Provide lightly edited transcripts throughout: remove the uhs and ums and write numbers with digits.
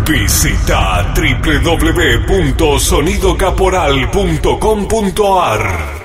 Visita www.sonidocaporal.com.ar.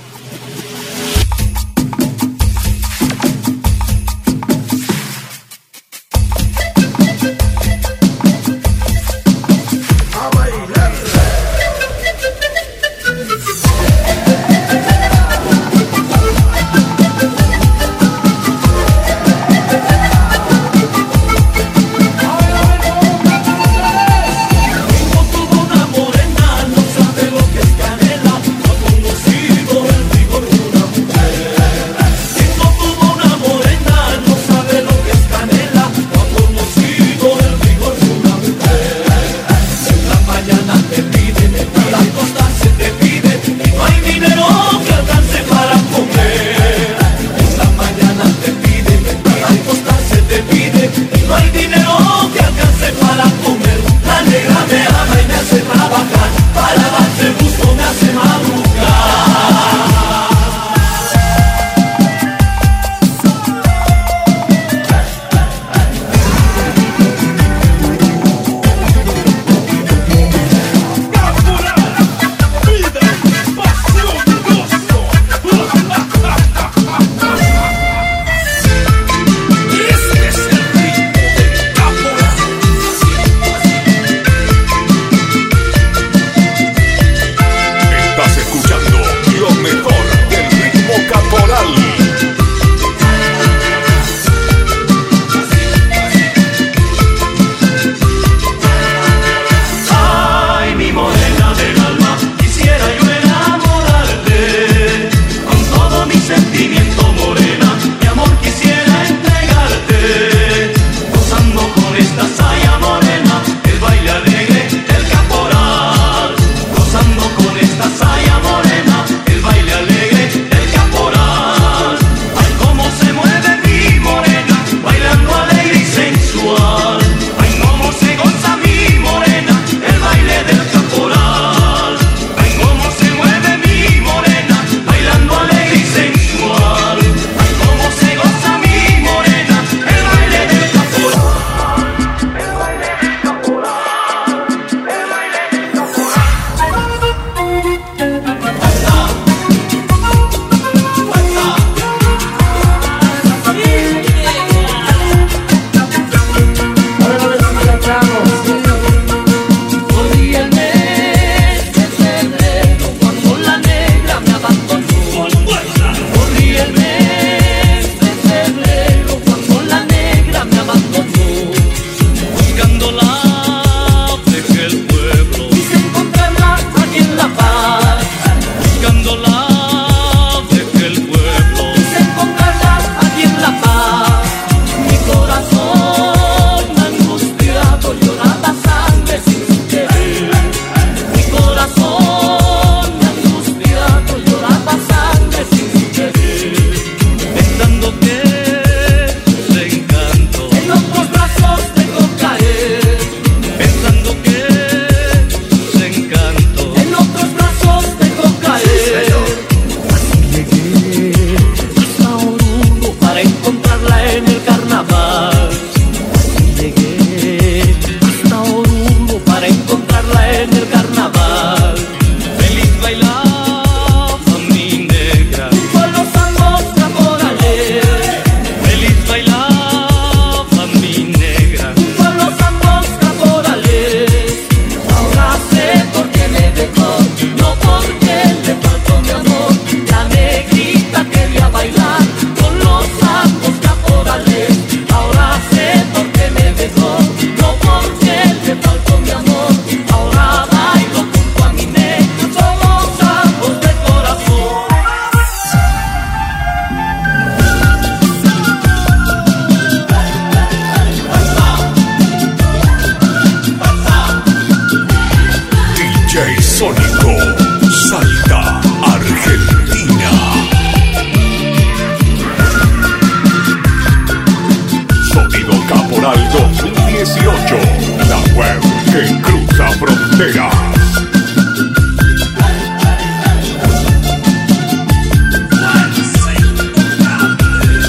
fronteras.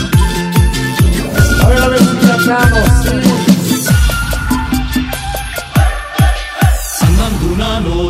A ver si cantamos.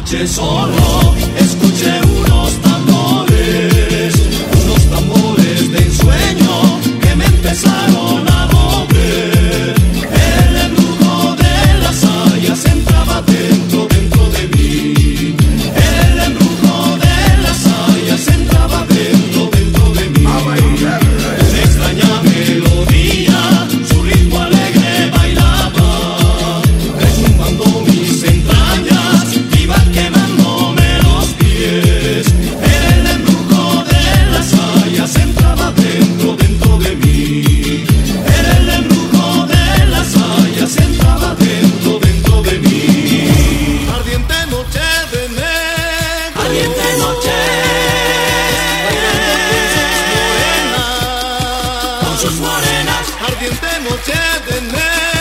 Anoche solo escuché unos tambores de ensueño que me empezaron a mover. El embrujo de las sayas entraba dentro de mí. El embrujo de las sayas entraba dentro de mí. Una extraña melodía, su ritmo alegre bailaba, retumbando mis entrañas, iba quemándome los pies. El embrujo de las sayas entraba dentro de mí. El embrujo de las sayas entraba dentro de mí. Ardiente noche de negro, ardiente noche, con sus morenas, ardiente noche de negro.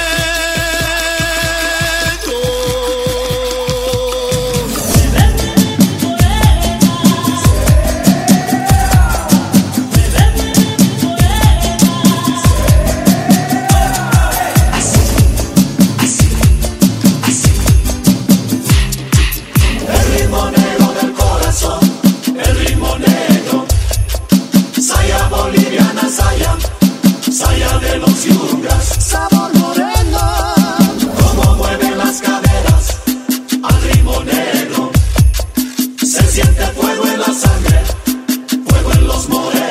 el ritmo negro del corazón, el ritmo negro, saya boliviana, saya de los yungas, sabor moreno, como mueven las caderas al ritmo negro, se siente fuego en la sangre, fuego en los morenos.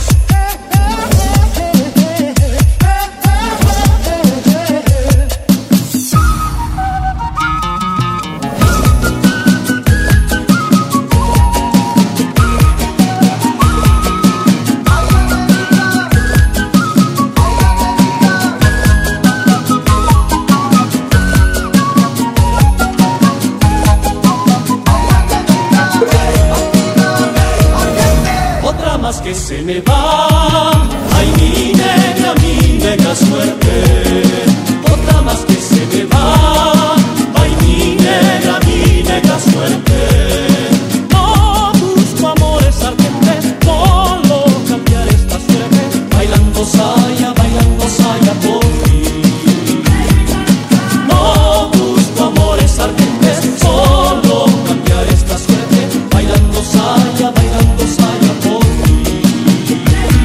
Otra más que se me va, ay mi negra suerte. Otra más que se me va, ay mi negra suerte. No busco amores ardientes, solo cambiar esta suerte. Bailando saya por ti. No busco amores ardientes, solo cambiar esta suerte. Bailando saya por ti.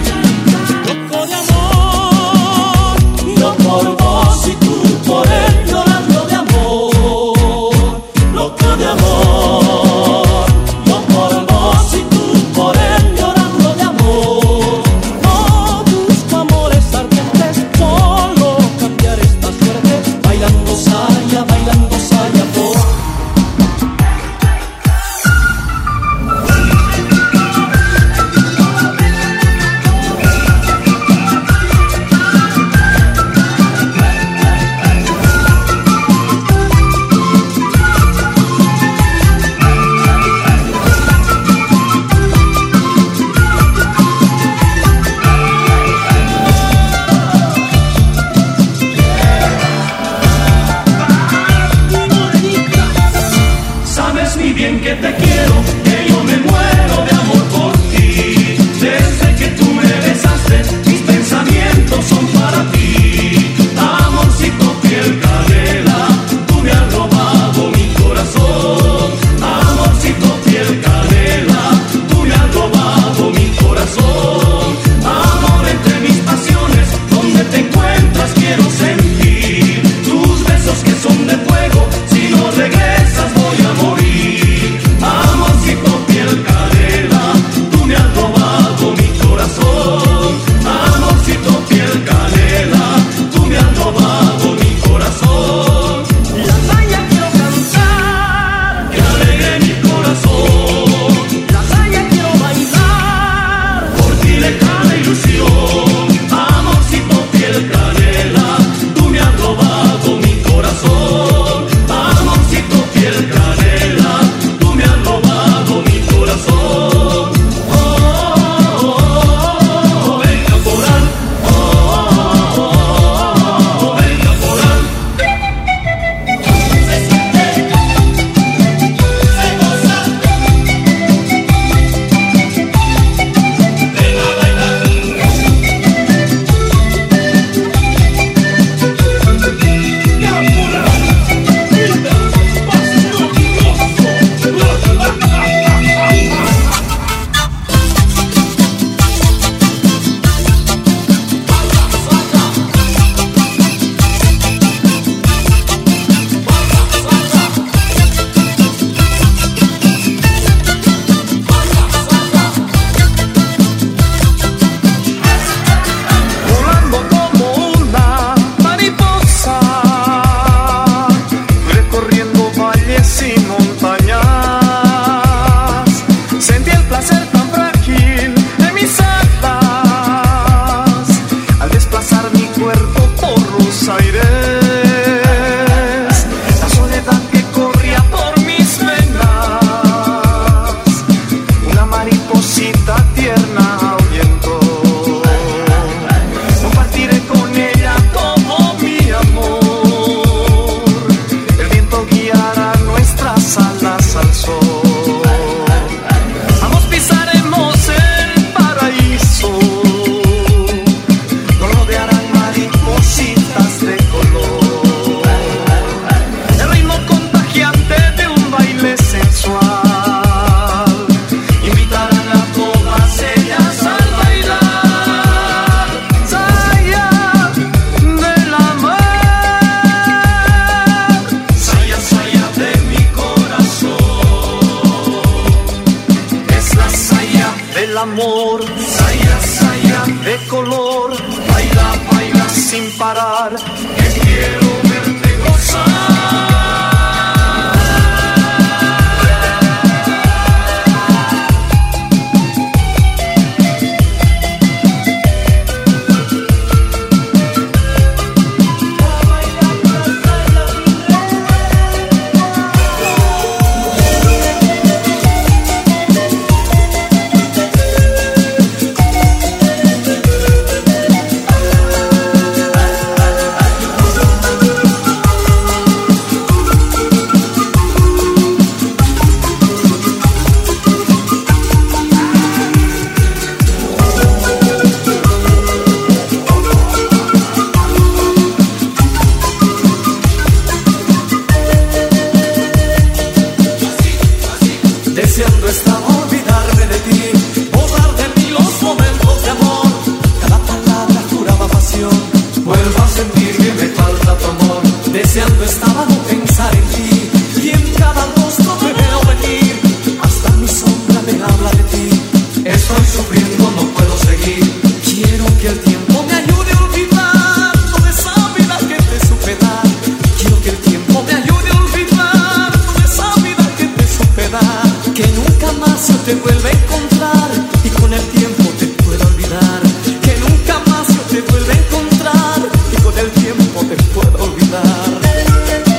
deseando estaba no pensar en ti, y en cada rostro te veo venir, hasta mi sombra me habla de ti. Estoy sufriendo, no puedo seguir. Quiero que el tiempo me ayude a olvidar toda esa vida que te supe dar. Quiero que el tiempo me ayude a olvidar toda esa vida que te supe dar. Que nunca más yo te vuelva a encontrar y con el tiempo te puedo olvidar. Que nunca más yo te vuelva a encontrar y con el tiempo te puedo olvidar.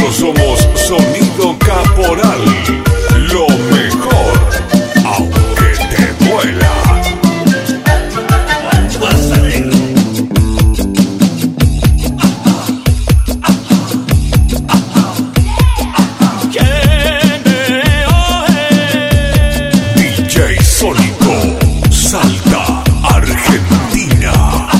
Nosotros somos Sonido Caporal, lo mejor, aunque te duela. DJ Sónico, Salta, Argentina.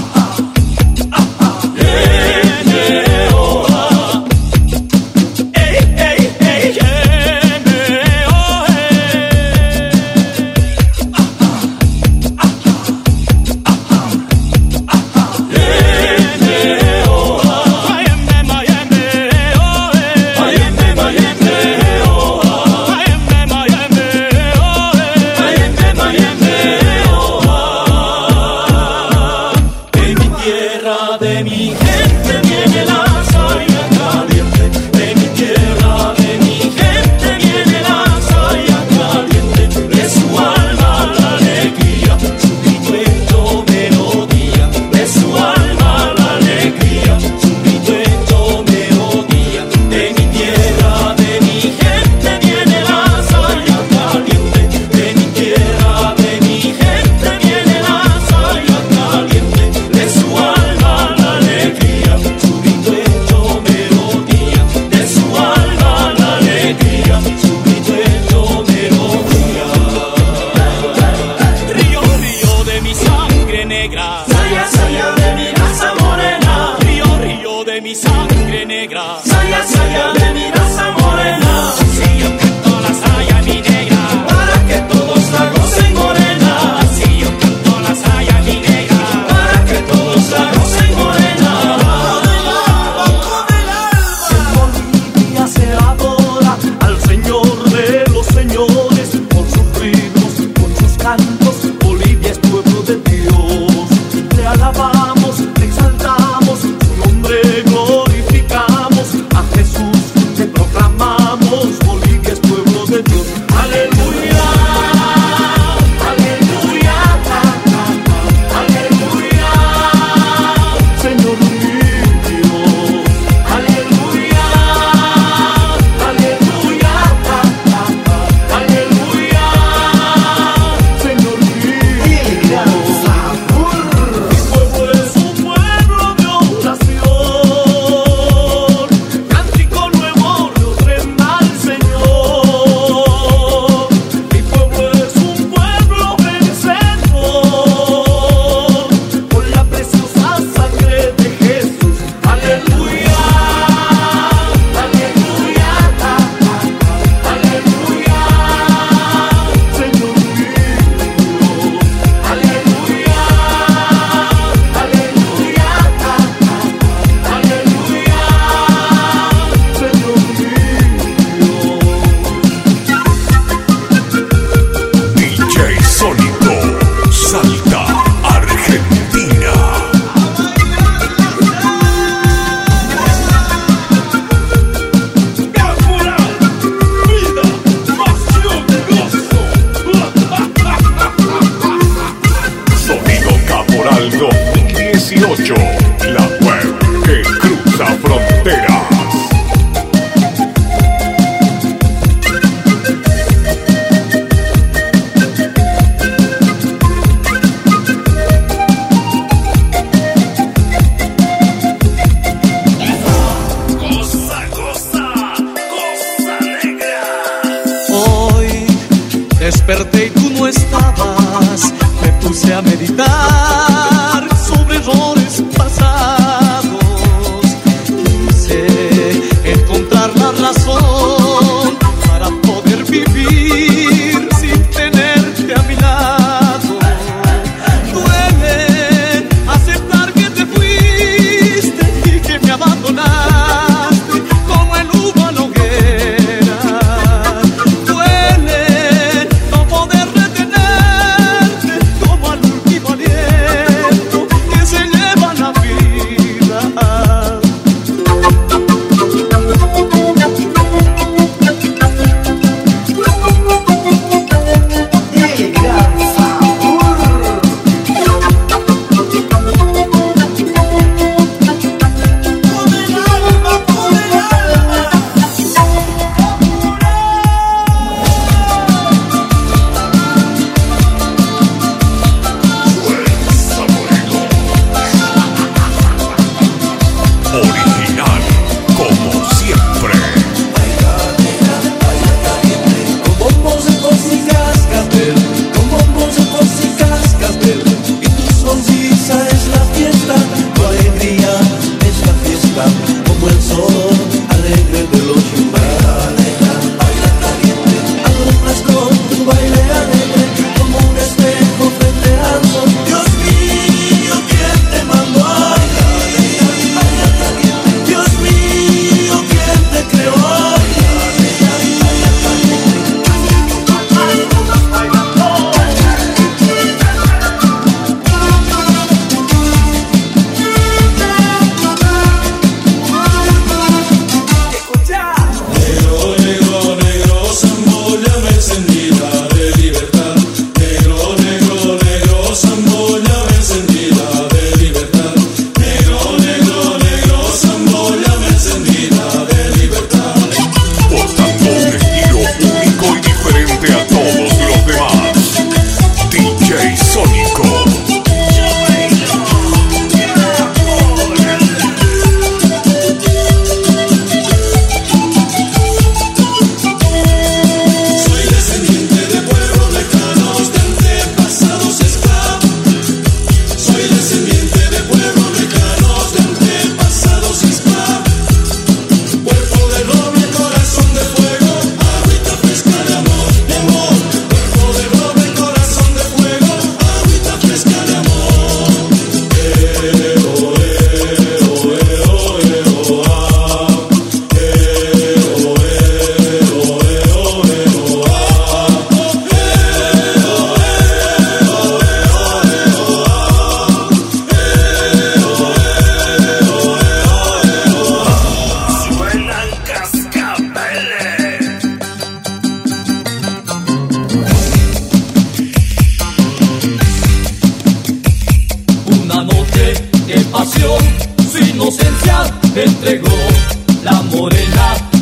La web que cruza fronteras. Desperté y tú no estabas, me puse a meditar sobre errores pasados. Quise encontrar la razón para poder vivir sin tenerte a mi lado. Duele aceptar que te fuiste y que me abandonaste como el humo a la hoguera. Duele no poder retenerte como al último aliento.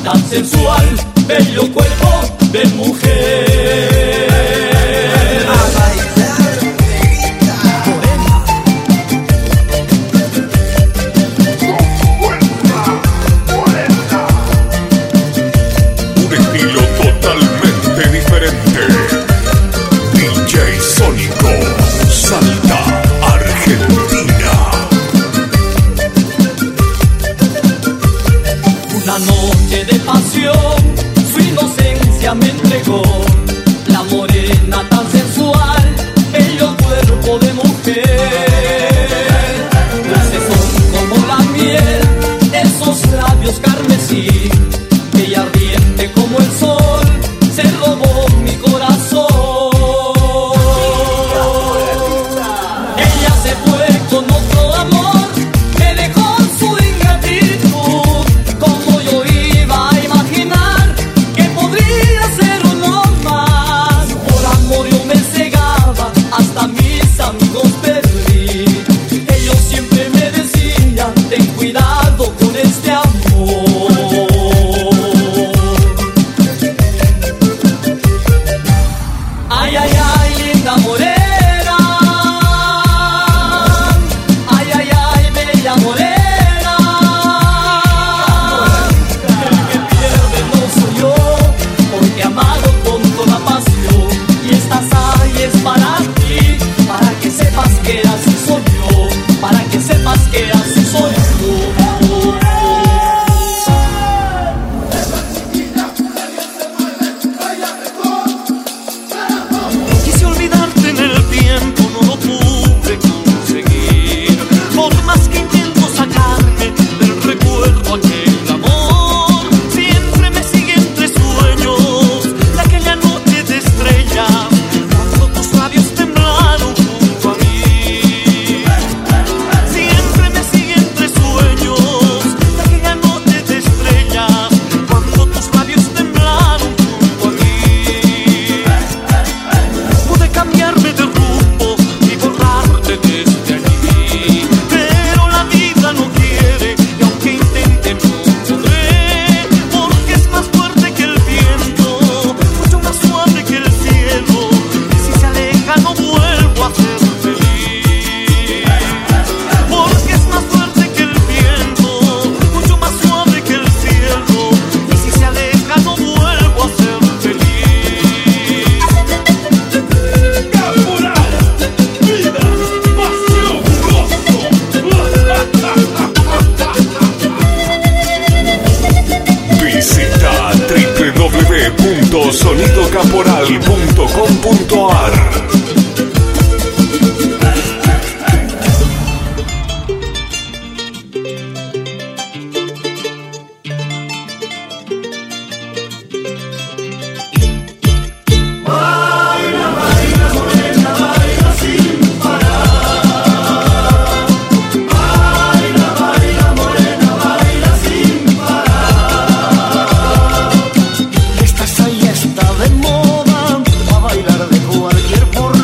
tan sensual, bello cuerpo de mujer. Un estilo totalmente diferente. DJ Sónico, Salta, Argentina. Una noche de pasión, su inocencia me entregó. La morena tan sensual, bello cuerpo de mujer. Dulces son como la miel, esos labios carmesí. Ella ardiente como el sol, se robó mi corazón. Ella se fue con otro amor, me dejó su ingratitud. Como yo iba a imaginar que podría ser uno más. Por amor yo me cegaba, hasta mis amigos perdí. Ellos siempre me decían, ten cuidado con este amor. Ay, ay, ay, linda morena. Ay, ay, ay, bella morena. El que pierde no soy yo, porque he amado con toda pasión. Y esta saya es para ti, para que sepas que así soy yo, para que sepas que así soy yo. Quise olvidarte en el tiempo, no lo pude conseguir. Por más que intento sacarme del recuerdo aquel amor, siempre me sigue entre sueños de aquella noche de estrellas, cuando tus labios temblaron junto a mí. Siempre me sigue entre sueños de aquella noche de estrellas, cuando tus labios temblaron junto a mí. Pude cambiarme de rumbo y borrarte desde allí, pero la vida no quiere y aunque intente no podré, porque es más fuerte que el viento, mucho más suave que el cielo, y si se aleja no vuelvo a ser feliz. Porque es más fuerte que el viento, mucho más suave que el cielo, y si se aleja no vuelvo a ser feliz. Visita www.sonidocaporal.com.ar. Esta saya está de moda, a bailar de cualquier forma.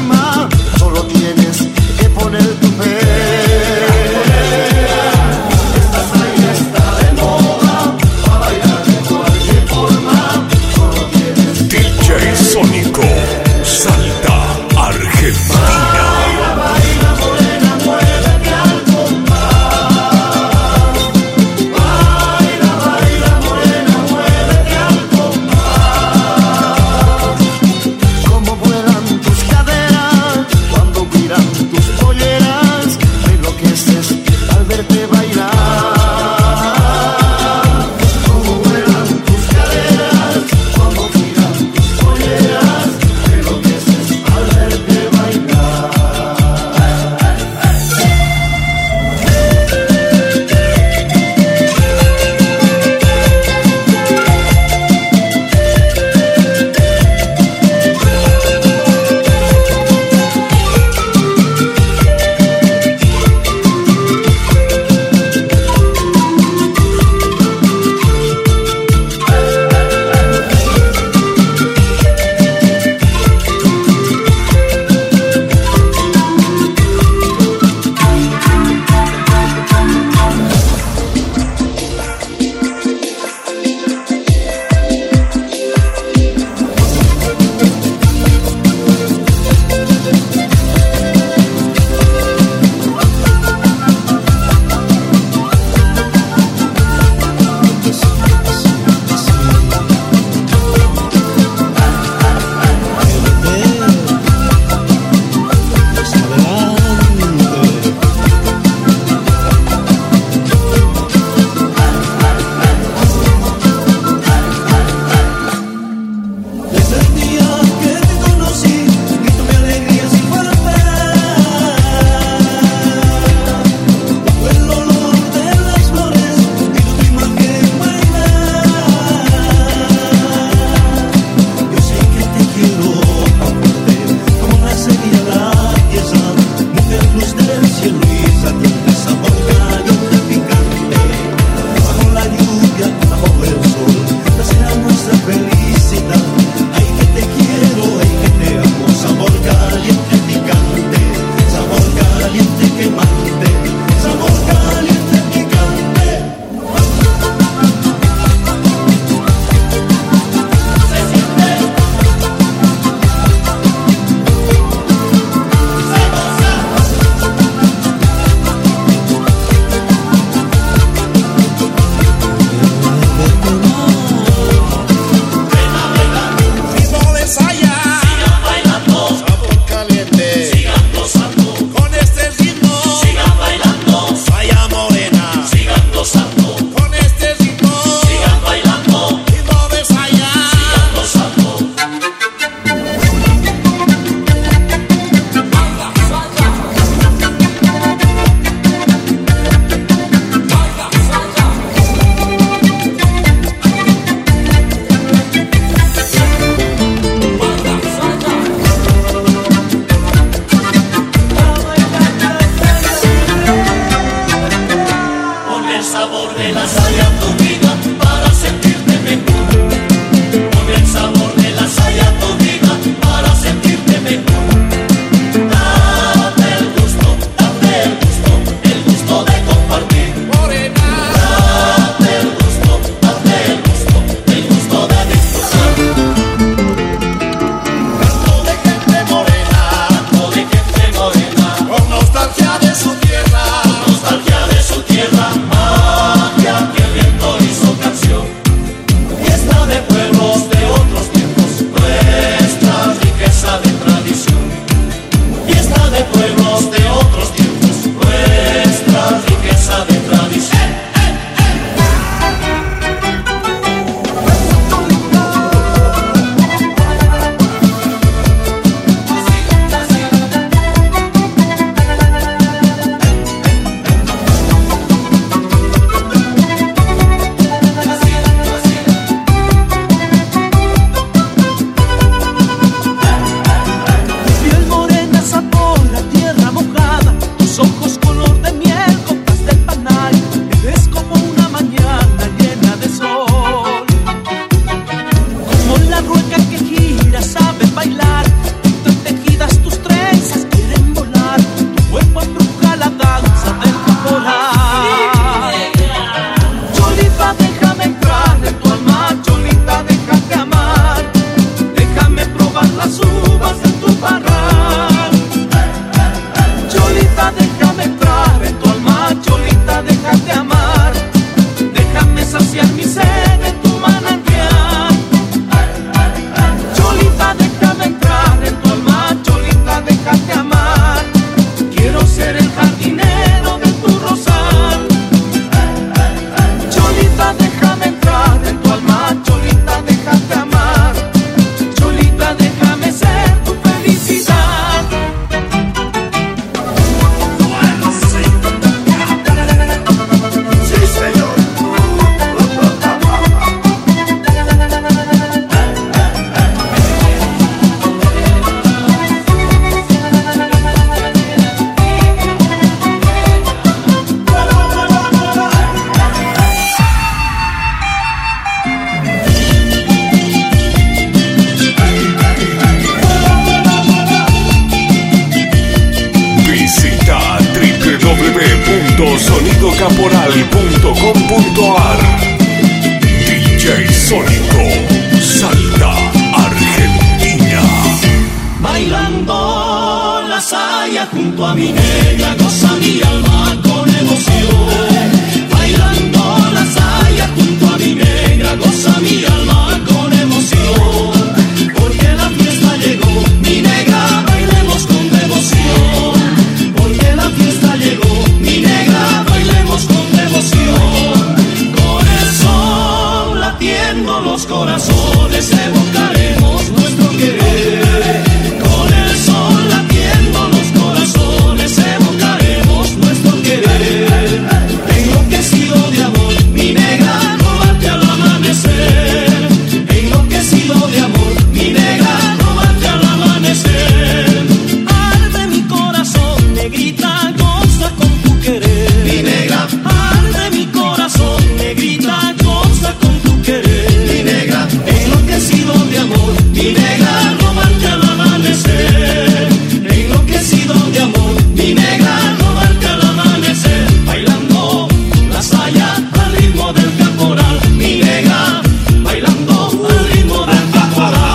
Caporal.com.ar. DJ Sónico, Salta, Argentina. Bailando la saya junto a mi negra, goza mi alma con emoción. Bailando la saya junto a mi negra, goza mi alma con emoción. Porque la fiesta llegó, mi negra, bailemos con devoción. Porque la fiesta llegó, mi negra, bailemos con devoción. Con el sol latiendo los corazones, evocaremos nuestro querer. Con el sol latiendo los corazones, evocaremos nuestro querer. Enloquecido de amor, mi negra, robarte al amanecer. Enloquecido de amor, mi negra, robarte al amanecer. Arde mi corazón, negrita, goza con tu querer. Mi negra, arde mi corazón, negrita, goza con tu querer. Mi negra, enloquecido de amor, mi negra, robarte al amanecer. Enloquecido de amor, mi negra, robarte al amanecer. Bailando la saya al ritmo del caporal, mi negra, bailando al ritmo del caporal.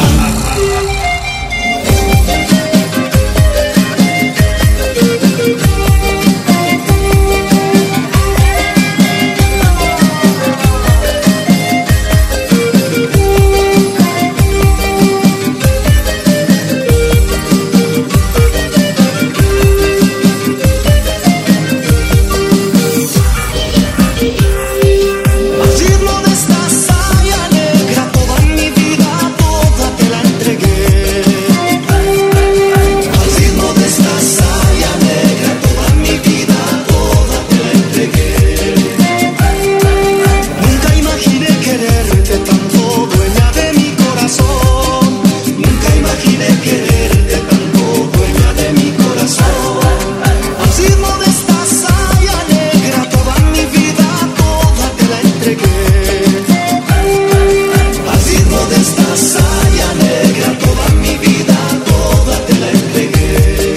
Al ritmo de esta saya negra, toda mi vida, toda te la entregué. Al ritmo de esta saya negra, toda mi vida, toda te la entregué. Nunca imaginé quererte tanto, dueña de mi corazón. Nunca imaginé quererte tanto, dueña de mi corazón. Al ritmo de esta saya negra, toda mi vida, toda te la entregué. Al ritmo de esta saya negra, toda mi vida, toda te la entregué.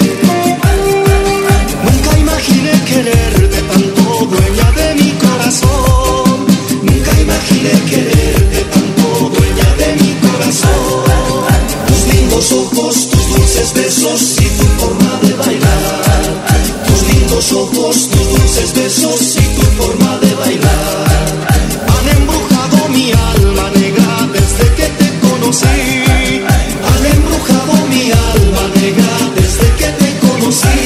Nunca imaginé quererte tanto, dueña de mi corazón. Nunca imaginé quererte tanto, dueña de mi corazón. Tus lindos ojos, tus dulces besos y tu forma de bailar. Tus lindos ojos, tus dulces besos y tu forma de bailar han embrujado mi alma negra desde que te conocí. Han embrujado mi alma negra desde que te conocí.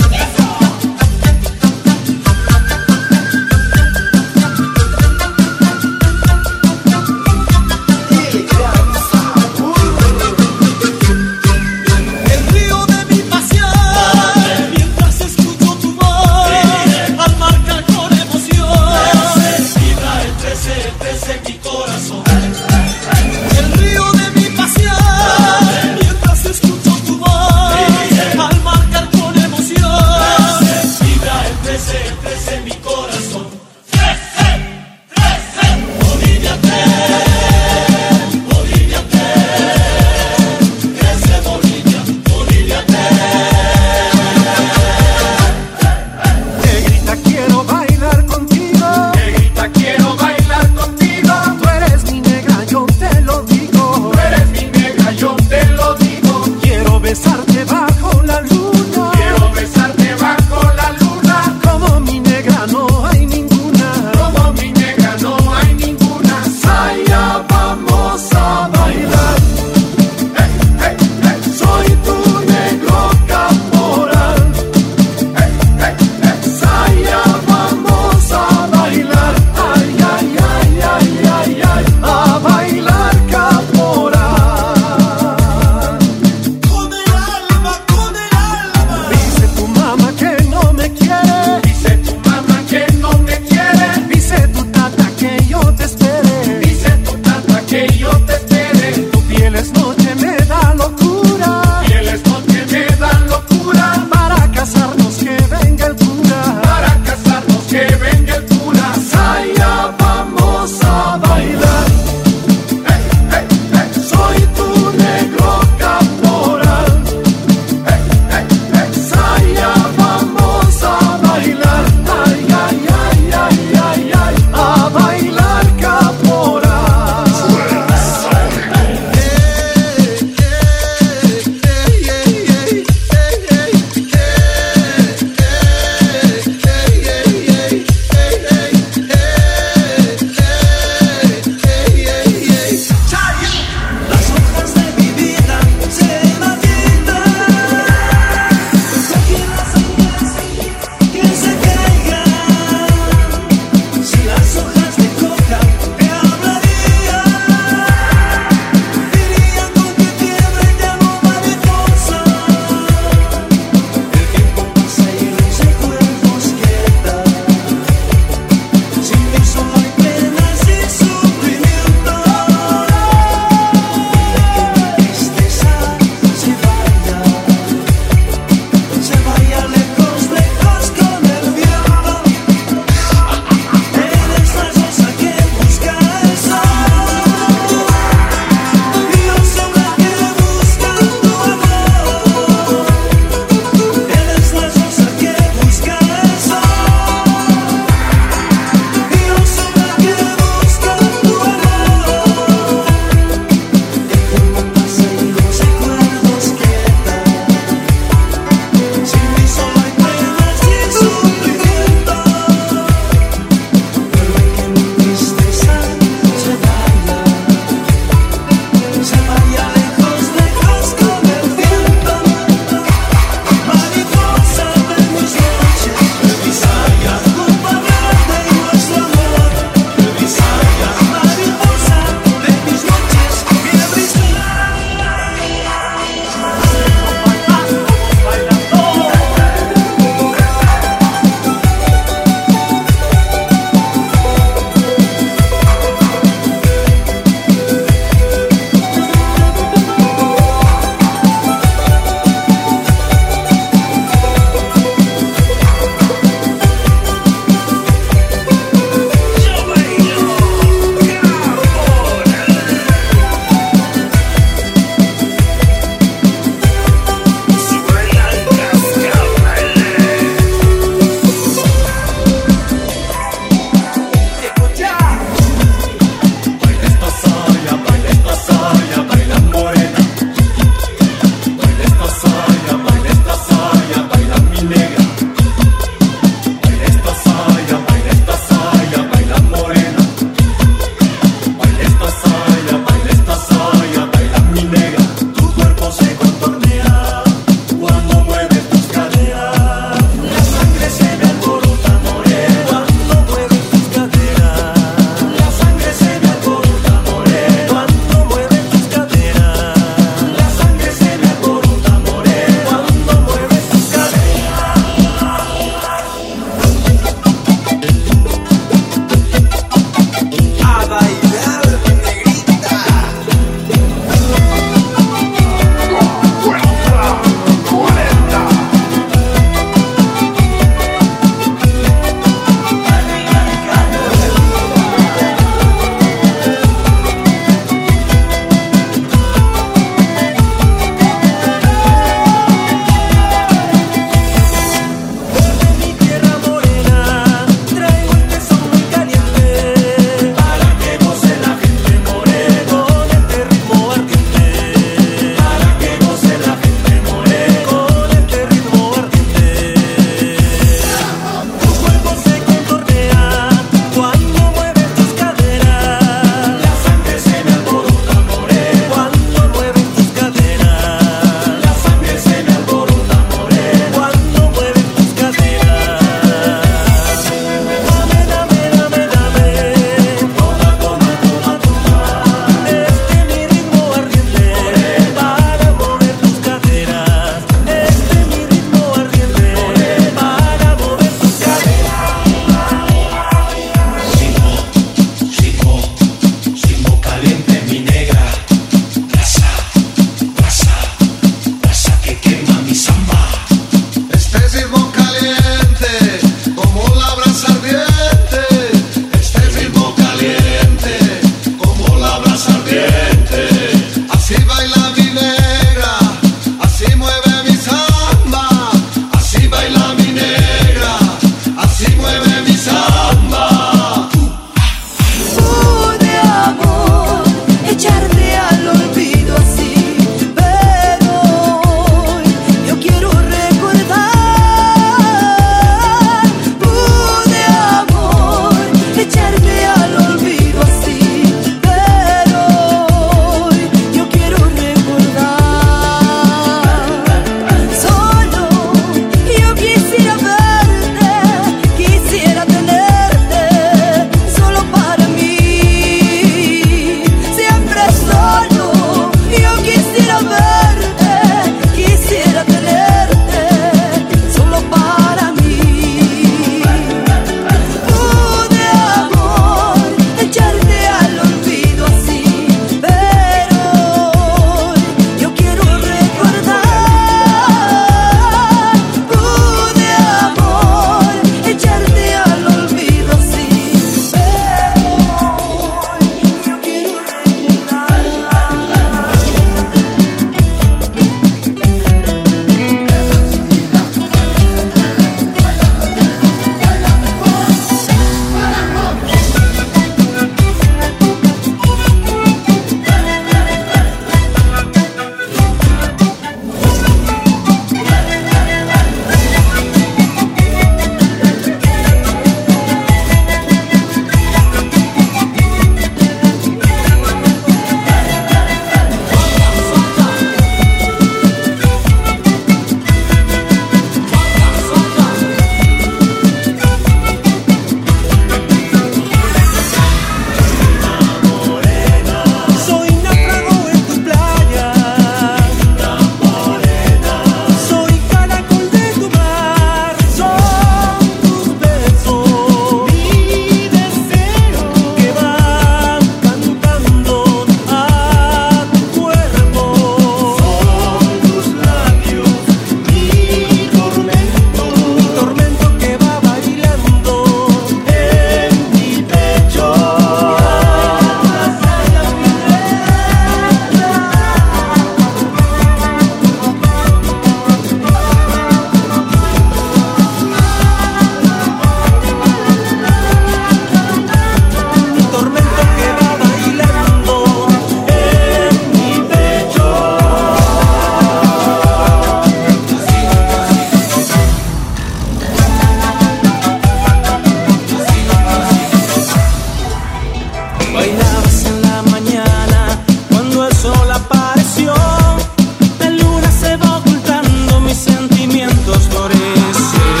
Bailabas en la mañana cuando el sol apareció. La luna se va ocultando, mis sentimientos florecen.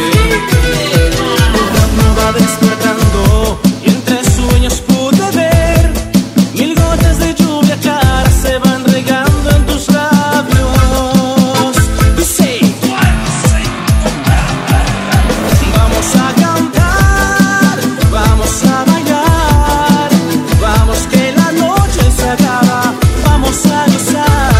El ritmo va despertando y entre sueños pude ver mil gotas de lluvia cara se van regando en tus labios. Dice, vamos a cantar, vamos a bailar, vamos que la noche se acaba, vamos a gozar.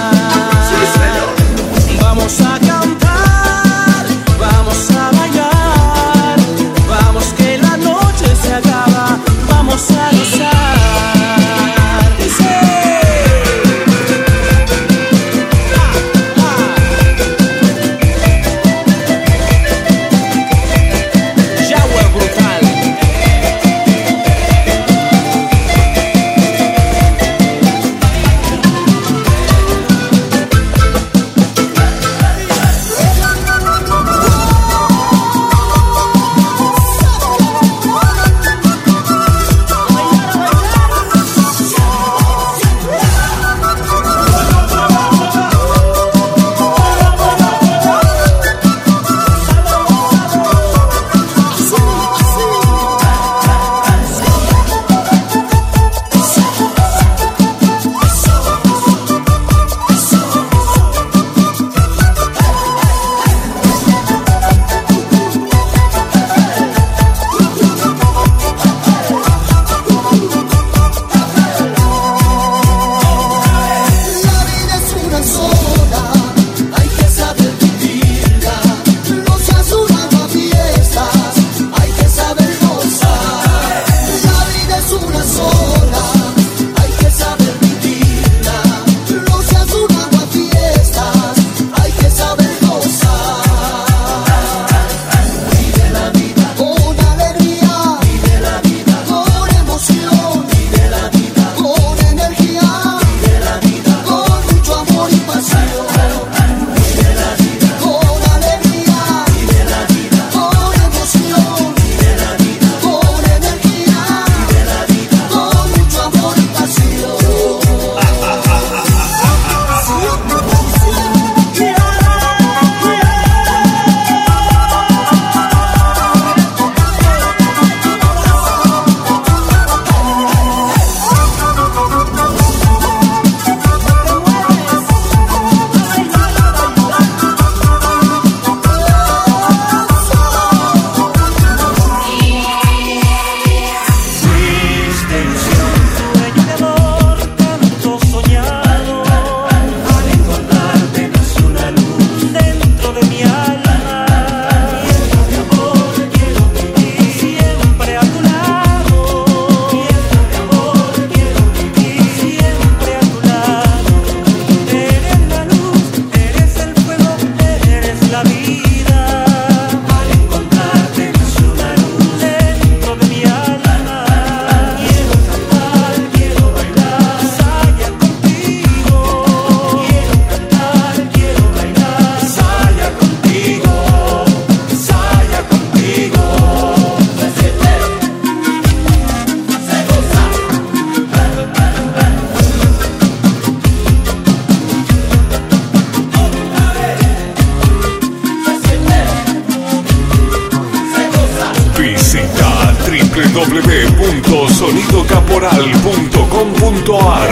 Vamos a cantar, vamos a bailar, vamos que la noche se acaba, vamos a gozar. Shower brutal. www.sonidocaporal.com.ar.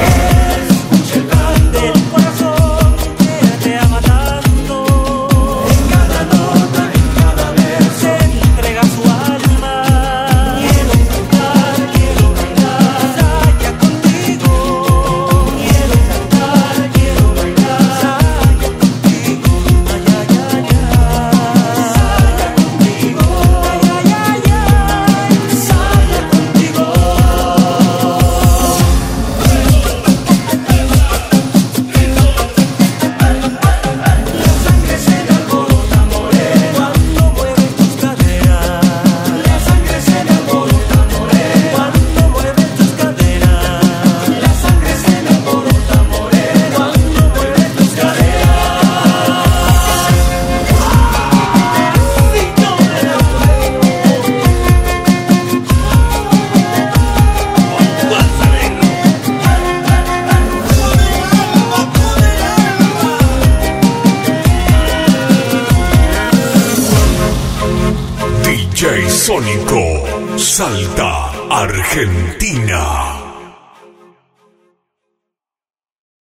DJ Sónico, Salta, Argentina.